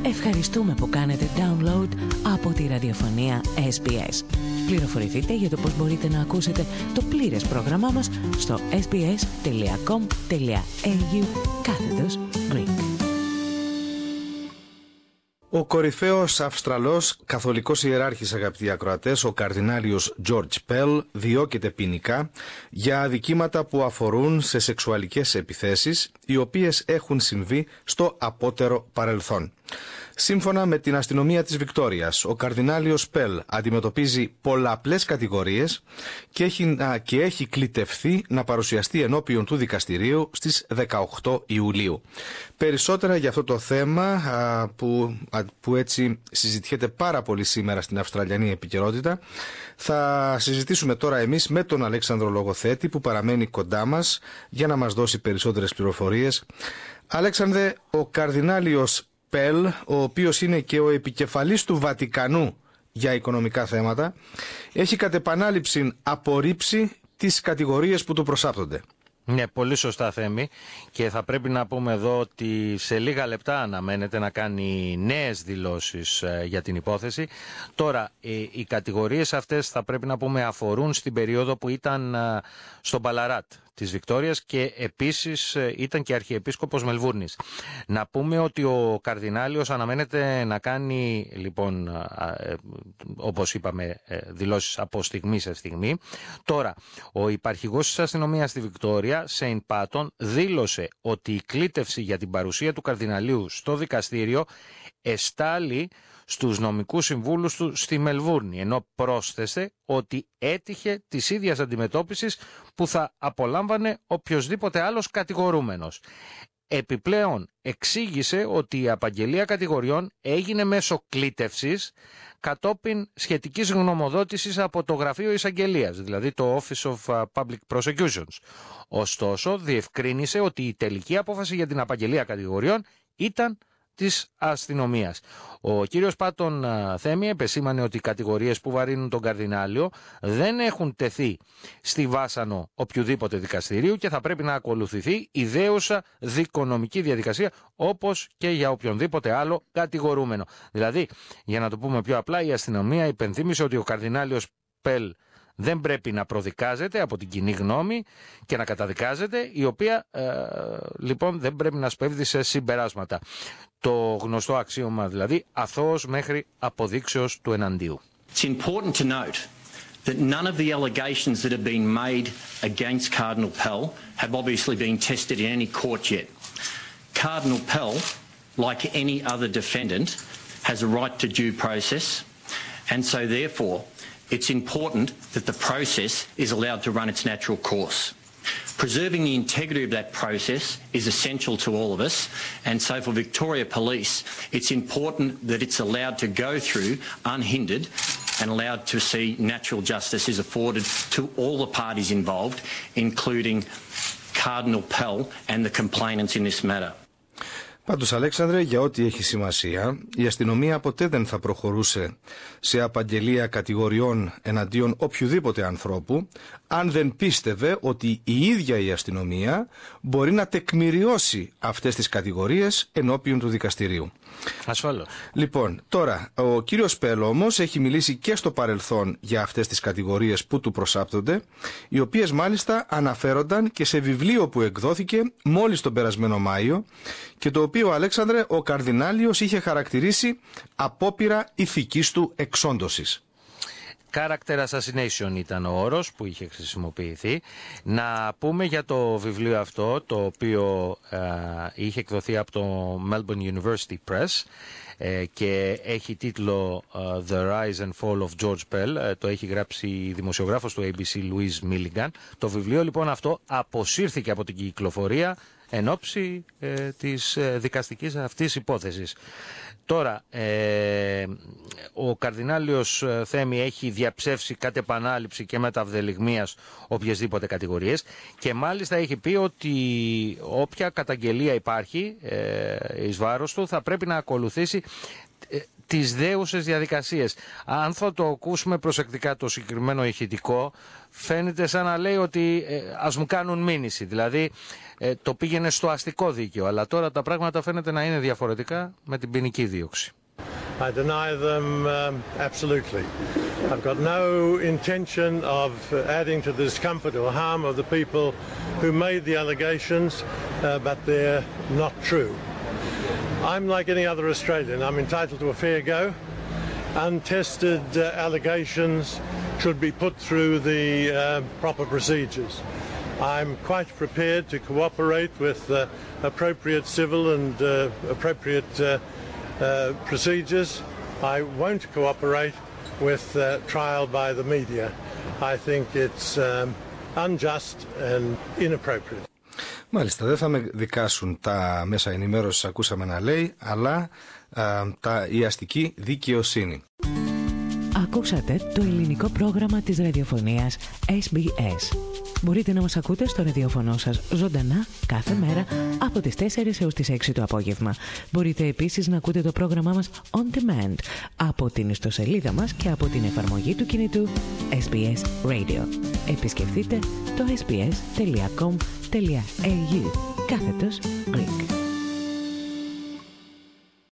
Ευχαριστούμε που κάνετε download από τη ραδιοφωνία SBS. Πληροφορηθείτε για το πώς μπορείτε να ακούσετε το πλήρες πρόγραμμά μας στο sbs.com.au/Greek. Ο κορυφαίος Αυστραλός καθολικός ιεράρχης, αγαπητοί ακροατές, ο καρδινάλιος George Pell, διώκεται ποινικά για αδικήματα που αφορούν σε σεξουαλικές επιθέσεις, οι οποίες έχουν συμβεί στο απότερο παρελθόν. Σύμφωνα με την αστυνομία της Βικτόριας, ο καρδινάλιος Πελ αντιμετωπίζει πολλαπλές κατηγορίες και έχει κλητευθεί να παρουσιαστεί ενώπιον του δικαστηρίου στις 18 Ιουλίου. Περισσότερα για αυτό το θέμα που έτσι συζητιέται πάρα πολύ σήμερα στην Αυστραλιανή επικαιρότητα θα συζητήσουμε τώρα εμείς με τον Αλέξανδρο Λογοθέτη, που παραμένει κοντά μας για να μας δώσει περισσότερες πληροφορίες. Αλέξανδρε, ο καρδινάλιος Πελ, ο οποίος είναι και ο επικεφαλής του Βατικανού για οικονομικά θέματα, έχει κατ' επανάληψη απορρίψει τις κατηγορίες που του προσάπτονται. Ναι, πολύ σωστά, Θέμη, και θα πρέπει να πούμε εδώ ότι σε λίγα λεπτά αναμένεται να κάνει νέες δηλώσεις για την υπόθεση. Τώρα, οι κατηγορίες αυτές θα πρέπει να πούμε αφορούν στην περίοδο που ήταν στον Μπαλαράτ της Βικτόριας και επίσης ήταν και αρχιεπίσκοπος Μελβούρνης. Να πούμε ότι ο καρδινάλιος αναμένεται να κάνει, λοιπόν, όπως είπαμε, δηλώσεις από στιγμή σε στιγμή. Τώρα, ο υπαρχηγός της αστυνομίας στη Βικτόρια, Σέιν Πάτον, δήλωσε ότι η κλήτευση για την παρουσία του καρδιναλίου στο δικαστήριο εστάλει στους νομικούς συμβούλους του στη Μελβούρνη, ενώ πρόσθεσε ότι έτυχε της ίδιας αντιμετώπισης που θα απολάμβανε οποιοσδήποτε άλλος κατηγορούμενος. Επιπλέον εξήγησε ότι η απαγγελία κατηγοριών έγινε μέσω κλήτευσης κατόπιν σχετικής γνωμοδότησης από το Γραφείο Εισαγγελίας, δηλαδή το Office of Public Prosecutions. Ωστόσο, διευκρίνησε ότι η τελική απόφαση για την απαγγελία κατηγοριών ήταν της αστυνομίας. Ο κύριος Πάτον, Θέμη, επεσήμανε ότι οι κατηγορίες που βαρύνουν τον καρδινάλιο δεν έχουν τεθεί στη βάσανο οποιοδήποτε δικαστηρίου και θα πρέπει να ακολουθηθεί η δέουσα δικονομική διαδικασία, όπως και για οποιονδήποτε άλλο κατηγορούμενο. Δηλαδή, για να το πούμε πιο απλά, η αστυνομία υπενθύμησε ότι ο καρδινάλιος Πελ δεν πρέπει να προδικάζεται από την κοινή γνώμη και να καταδικάζεται, η οποία λοιπόν δεν πρέπει να σπέβδει σε συμπεράσματα. Το γνωστό αξίωμα δηλαδή, αθώος μέχρι αποδείξεως του εναντίου. It's important to note that none of the allegations that have been made against Cardinal Pell have obviously been tested in any court yet. Cardinal Pell, like any other defendant, has a right to due process, and so therefore it's important that the process is allowed to run its natural course. Preserving the integrity of that process is essential to all of us, and so for Victoria Police, it's important that it's allowed to go through unhindered and allowed to see natural justice is afforded to all the parties involved, including Cardinal Pell and the complainants in this matter. Πάντως, Αλέξανδρε, για ό,τι έχει σημασία, η αστυνομία ποτέ δεν θα προχωρούσε σε απαγγελία κατηγοριών εναντίον οποιοδήποτε ανθρώπου, αν δεν πίστευε ότι η ίδια η αστυνομία μπορεί να τεκμηριώσει αυτές τις κατηγορίες ενώπιον του δικαστηρίου. Ασφαλώς. Λοιπόν, τώρα, ο κύριος Πέλ όμως έχει μιλήσει και στο παρελθόν για αυτές τις κατηγορίες που του προσάπτονται, οι οποίες μάλιστα αναφέρονταν και σε βιβλίο που εκδόθηκε μόλις τον περασμένο Μάιο και το οποίο, Αλέξανδρε, ο καρδινάλιος είχε χαρακτηρίσει απόπειρα ηθικής του εξόντωσης. Character assassination ήταν ο όρος που είχε χρησιμοποιηθεί. Να πούμε για το βιβλίο αυτό, το οποίο είχε εκδοθεί από το Melbourne University Press και έχει τίτλο The Rise and Fall of George Pell. Το έχει γράψει η δημοσιογράφος του ABC Louise Milligan. Το βιβλίο λοιπόν αυτό αποσύρθηκε από την κυκλοφορία εν ώψη της δικαστικής αυτής υπόθεσης. Τώρα, ο καρδινάλιος Θέμη έχει διαψεύσει κατ' επανάληψη και μεταυδελιγμίας οποιασδήποτε κατηγορίες και μάλιστα έχει πει ότι όποια καταγγελία υπάρχει εις βάρος του θα πρέπει να ακολουθήσει τις δέουσες διαδικασίες. Αν θα το ακούσουμε προσεκτικά το συγκεκριμένο ηχητικό, φαίνεται σαν να λέει ότι ας μου κάνουν μήνυση. Δηλαδή το πήγαινε στο αστικό δίκαιο, αλλά τώρα τα πράγματα φαίνεται να είναι διαφορετικά με την ποινική δίωξη. I deny them absolutely. I've got no intention of adding to the discomfort or harm of the people who made the allegations, but they're not true. I'm like any other Australian. I'm entitled to a fair go. Untested allegations should be put through the proper procedures. I'm quite prepared to cooperate with appropriate civil and appropriate procedures. I won't cooperate with trial by the media. I think it's unjust and inappropriate. Μάλιστα, δεν θα με δικάσουν τα μέσα ενημέρωσης, ακούσαμε να λέει, αλλά η αστική δικαιοσύνη. Ακούσατε το ελληνικό πρόγραμμα της ραδιοφωνίας SBS. Μπορείτε να μας ακούτε στο ραδιοφωνό σας ζωντανά κάθε μέρα από τις 4 έως τις 6 το απόγευμα. Μπορείτε επίσης να ακούτε το πρόγραμμά μας on demand από την ιστοσελίδα μας και από την εφαρμογή του κινητού SBS Radio. Επισκεφτείτε το sbs.com.au/Greek.